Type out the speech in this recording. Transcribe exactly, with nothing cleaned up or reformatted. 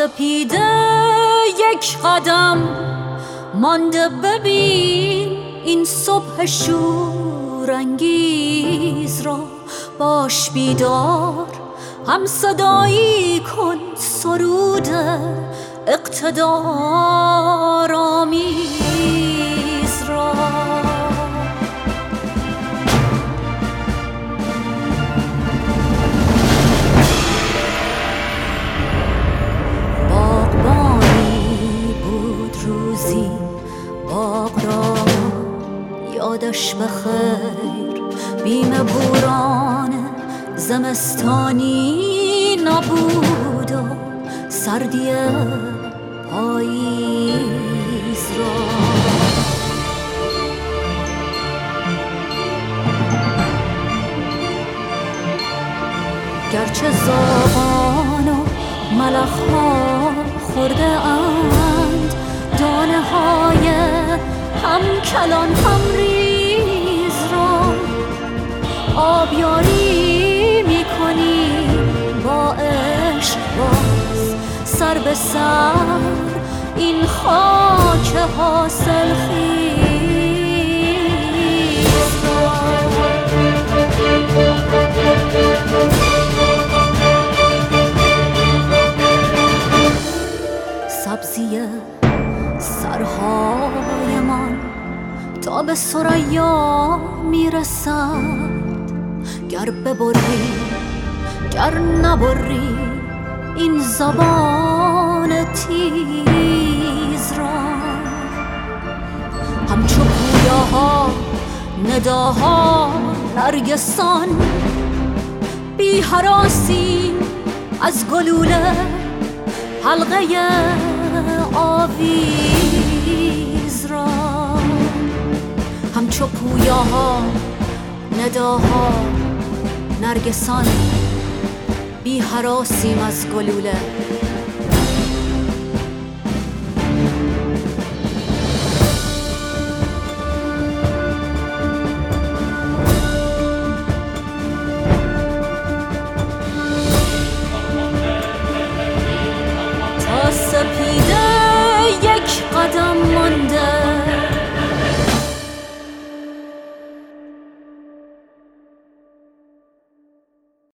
سپیده یک قدم مانده، ببین این صبح شورانگیز را. باش بیدار، هم صدایی کن سرود اقتدار آمیز را. باغبانی بود روزی، باغ را یادش بخیر، بیم بوران زمستانی نبود و سردی پاییز را. گرچه زاغان و ملخ‌ها خورده اند دانه های هم کلان هم ریز را، آبیاری میکنی با عشق باز سر به سر این خاک حاصل خیز را. سبزی سرهای من تا به ثریا میرسد، گر ببری گر نبری این زبان تیز را. همچو پویاها نداها نرگسان، بی هراسی از گلوله حلقه آویز را. همچو پویاها نداها نرگسان، بی هراسیم از گلوله